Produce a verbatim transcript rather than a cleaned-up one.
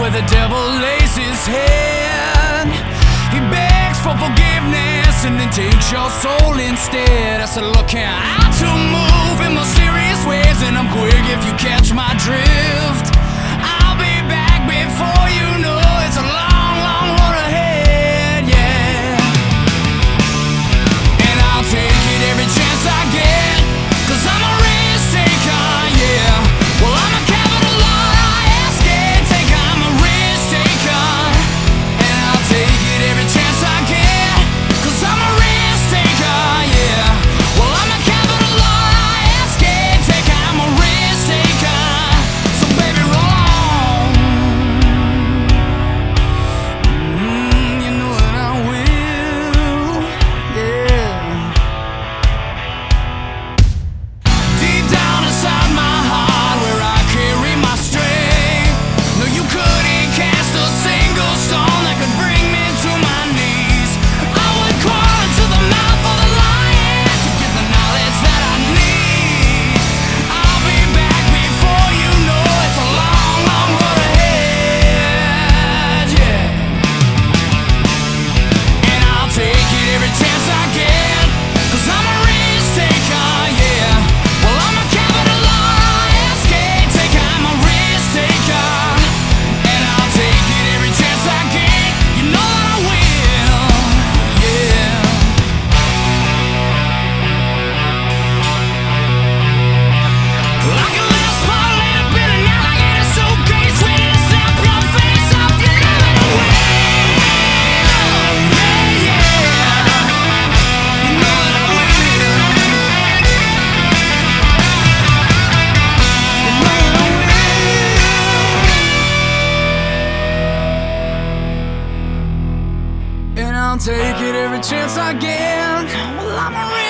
where the devil lays his head. He begs for forgiveness and then takes your soul instead. I said, look here, I to move in mysterious ways, and I'm quick if you catch my drift. I'll be back before you know it's a long, long road ahead, yeah. And I'll take it every chance I get, 'cause I'm a risk taker, yeah. Well, I'm a capital R I S K taker, I'm a risk taker. And I'll take it every chance I get, 'cause I'm a risk taker, yeah. Well, I'm a capital R I S K taker, I'm a risk taker. So baby, roll on. Mm, you know that I will, yeah. Deep down inside my heart, where I carry my strength, no, you couldn't cast a single stone that could bring me to my knees. I would crawl into the mouth of the lion to get the knowledge that I need. I'll be back before you know it's a long, long road ahead, yeah. And I'll take it every chance I get, 'cause I'm a risk taker, yeah. Well, I'm a capital R I S K taker, I'm a risk taker. And I'll take it every chance I get, you know that I will, yeah. Like a last fall in a bit of alligator suitcase, ready to slap your face off, you're living away. Yeah, yeah. You know that I will. You know that I will. And I'll take it every chance I get. Well, I'm a